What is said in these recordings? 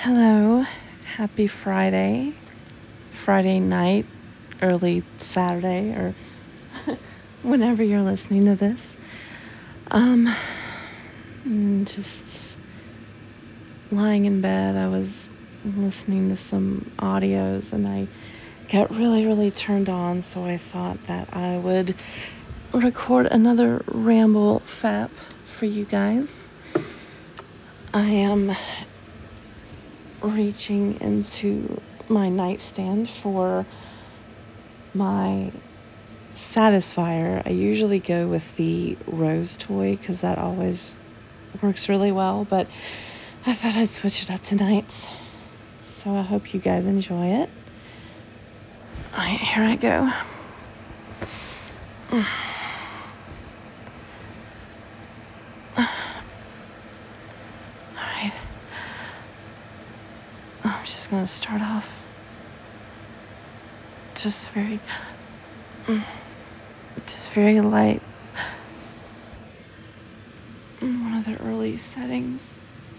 Hello, happy Friday night, early Saturday, or whenever you're listening to this. Just lying in bed, I was listening to some audios and I got really turned on, so I thought that I would record another ramble fap for you guys. I am reaching into my nightstand for my satisfier. I usually go with the rose toy because that always works really well, but I thought I'd switch it up tonight. So I hope you guys enjoy it. Alright, here I go. Alright. I'm just gonna start off just very light. One of the early settings.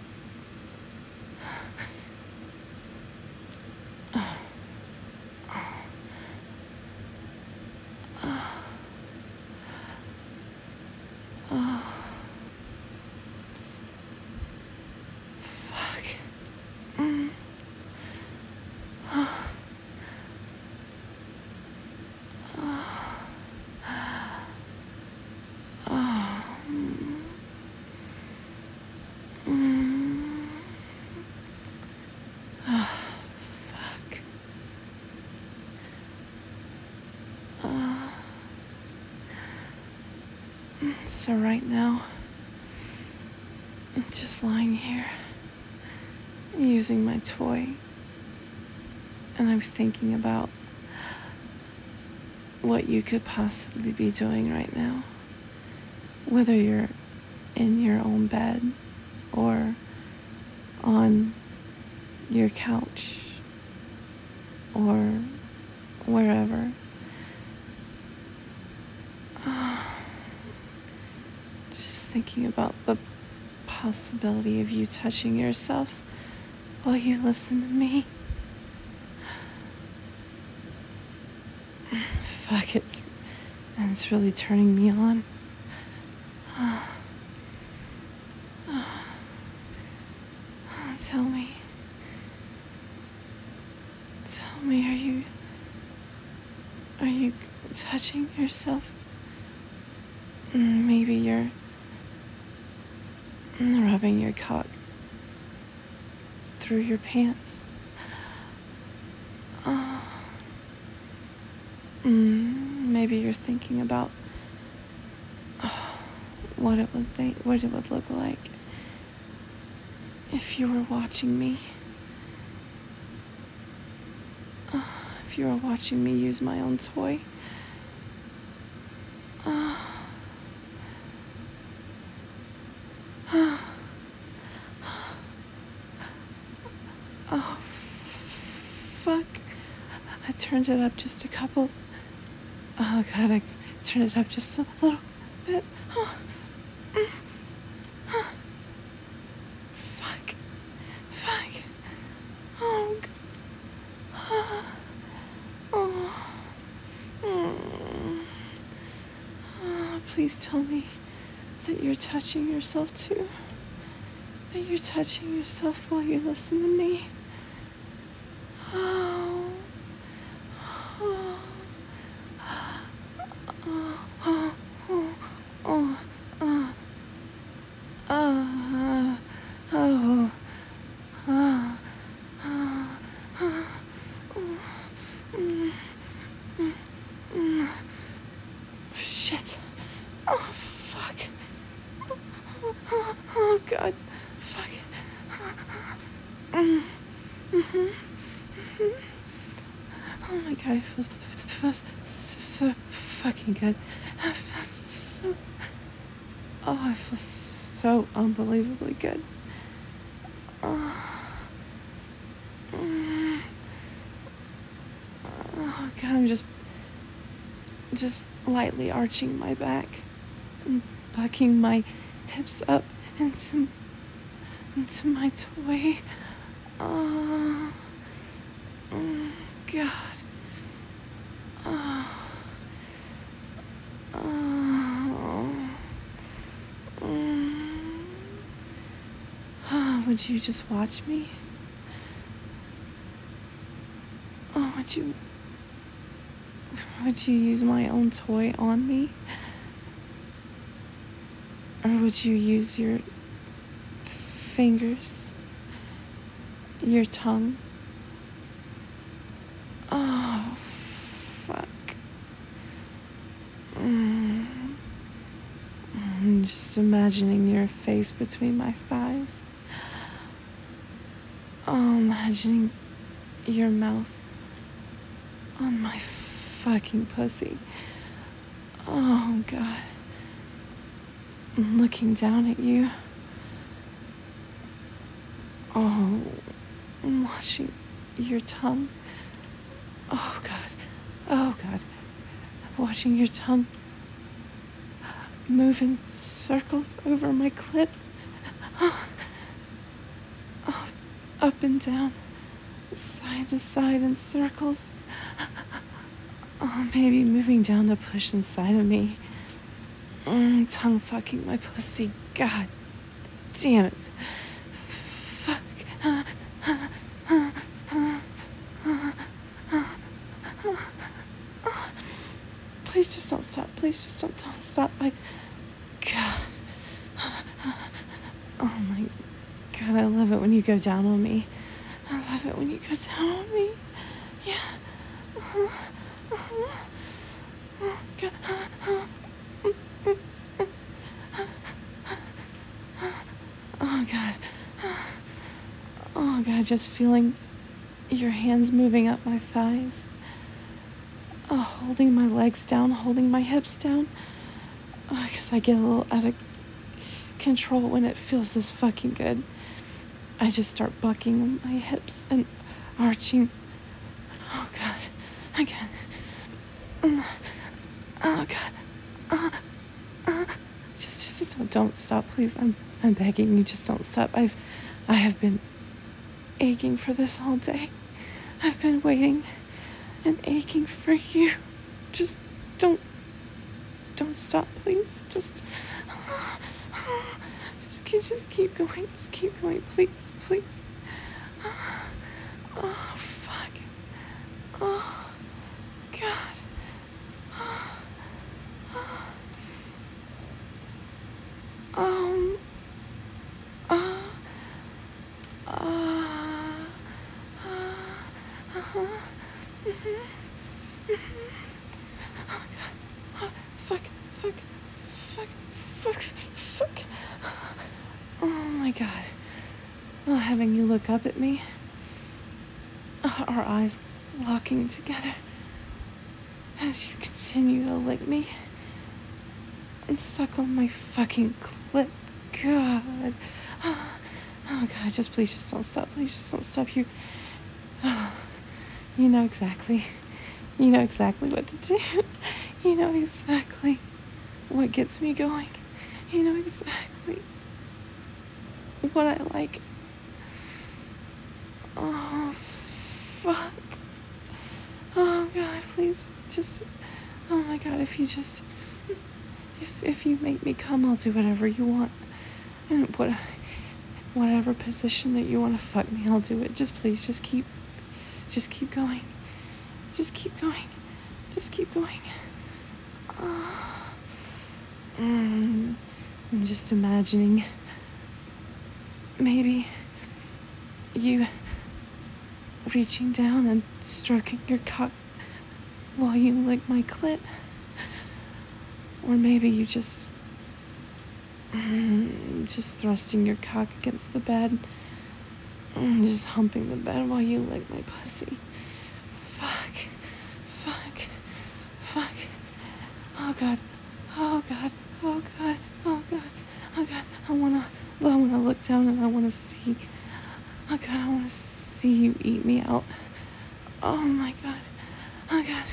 So right now, I'm just lying here, using my toy, and I'm thinking about what you could possibly be doing right now, whether you're in your own bed or on your couch or wherever. Just thinking about the possibility of you touching yourself while you listen to me. Fuck, it's really turning me on. Tell me, are you touching yourself? Maybe you're rubbing your cock through your pants. Maybe you're thinking about what it would look like if you were watching me. If you were watching me use my own toy. Oh, fuck. I turned it up just a couple. Oh, God, I turned it up just a little bit. Fuck. Oh, please tell me that you're touching yourself too. That you're touching yourself while you listen to me. Shit. Oh, fuck. Oh, God. Fuck. Oh my God, it feels so fucking good. I feel so unbelievably good. Oh God, I'm just lightly arching my back and bucking my hips up into my toy. Oh, God. Oh. Oh, would you just watch me? Oh, would you use my own toy on me? Or would you use your fingers, your tongue? Oh, fuck. I'm just imagining your face between my thighs. Oh, imagining your mouth on my fucking pussy. Oh, God. I'm looking down at you. Oh, I'm watching your tongue. Oh, God. Oh, God. Watching your tongue move in circles over my clit. Up and down, side to side in circles. Oh, maybe moving down to push inside of me. Tongue fucking my pussy. God damn it. Fuck. Please just don't stop. Please just don't stop. God. Oh my God, I love it when you go down on me. I love it when you go down on me. Yeah. God. Oh, God. Oh, God, just feeling your hands moving up my thighs. Oh, holding my legs down, holding my hips down. Oh, 'cause I get a little out of control when it feels this fucking good. I just start bucking my hips and arching. Oh, God. Again. Oh, God. Just don't stop, please. I'm begging you, just don't stop. I have been aching for this all day. I've been waiting and aching for you. Just don't stop, please. Just keep going. Just keep going, please. Oh, fuck. Oh, God. Um. Uh. Uh. Oh, God. Fuck. Oh, my God. Oh, having you look up at me. Our eyes locking together as you continue to lick me and suck on my fucking clit. God. Oh, God, please just don't stop. Please just don't stop. You know exactly what to do. You know exactly what gets me going. You know exactly what I like. Oh, fuck. Oh, God, please, oh my God, if you make me come, I'll do whatever you want. And whatever position that you want to fuck me, I'll do it. Please, just keep going. Just keep going. I'm just imagining maybe you reaching down and stroking your cock while you lick my clit. Or maybe you just thrusting your cock against the bed and just humping the bed while you lick my pussy. Fuck. Oh, God. I wanna look down and I wanna see. Oh, God, I wanna see you eat me out. Oh, my God. Oh, God.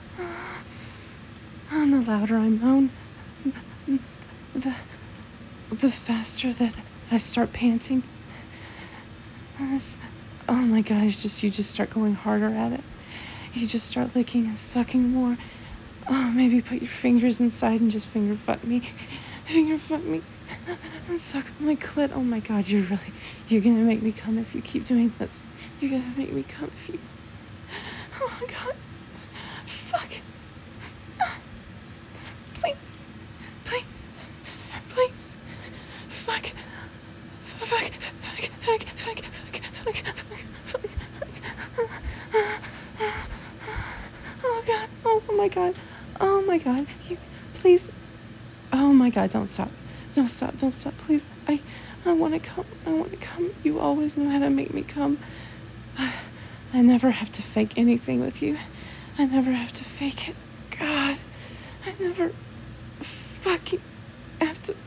And the louder I moan, the the faster that I start panting. Oh my gosh, you just start going harder at it. You just start licking and sucking more. Oh, maybe put your fingers inside and just finger fuck me. Finger fuck me. And suck on my clit. Oh my god, you're gonna make me come if you keep doing this. You're gonna make me come if you... Oh my god. Fuck. Please. Please. Please. Fuck. Fuck. Fuck. Fuck. Fuck. Fuck. Fuck. Fuck. Oh god. Oh my god. Oh my god. You... Please. Oh my god, don't stop. Don't stop, please. I want to come. I want to come. You always know how to make me come. I never have to fake anything with you. I never have to fake it. God, I never fucking have to.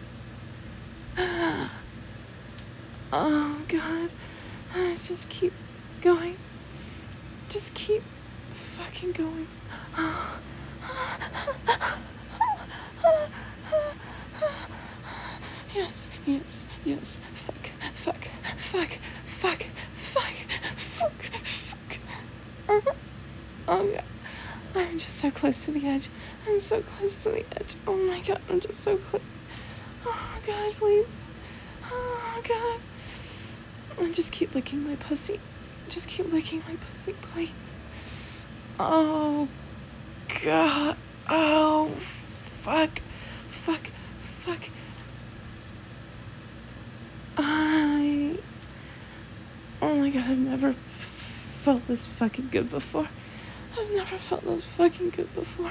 Oh god, just keep going. Just keep fucking going. Yes. Fuck. Oh god. I'm just so close to the edge. I'm so close to the edge. Oh my god, I'm just so close. Oh god, please. Oh god. And just keep licking my pussy. Just keep licking my pussy, please. Oh god. Oh fuck. Oh my god, I've never felt this fucking good before. I've never felt this fucking good before.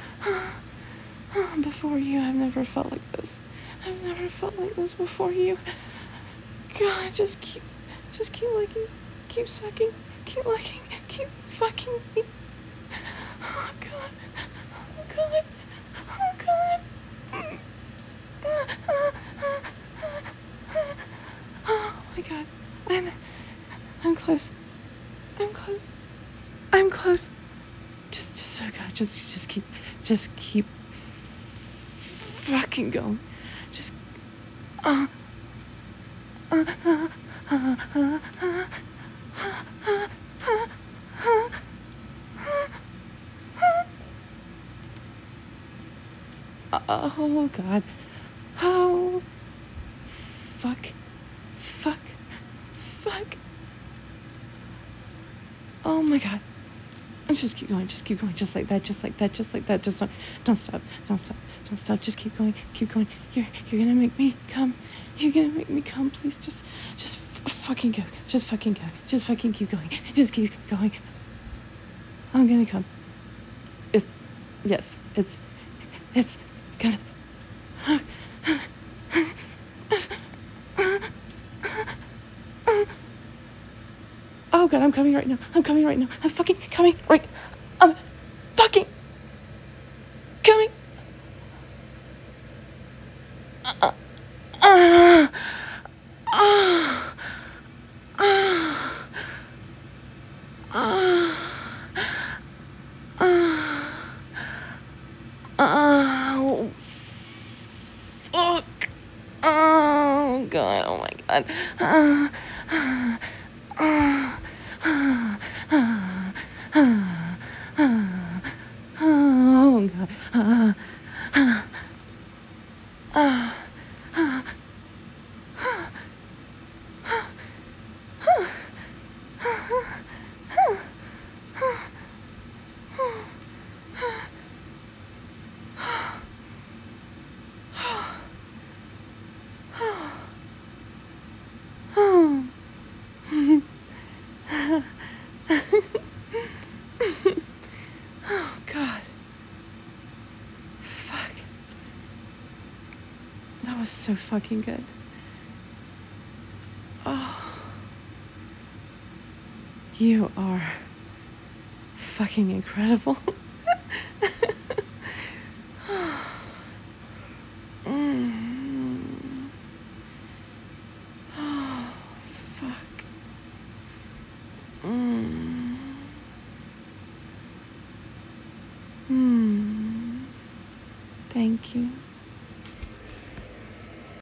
Before you, I've never felt like this. I've never felt like this before you. God, just keep licking, keep sucking, keep licking, keep fucking me. Oh god, oh god, oh god. Oh my god, I'm close. I'm close. Just oh god, just keep fucking going. Just oh god. Oh fuck. Oh my god. Just keep going, just like that, just don't stop, just keep going. You're gonna make me come, please, just fucking go, just fucking keep going, just keep going. I'm gonna come. It's gonna... Oh god, I'm coming right now. I'm fucking coming right. I'm fucking coming. Uh, uh, uh, uh, oh fuck. Oh god, oh my god. Oh god. Oh god. Fuck. That was so fucking good. Oh. You are fucking incredible. Oh, fuck. Thank you.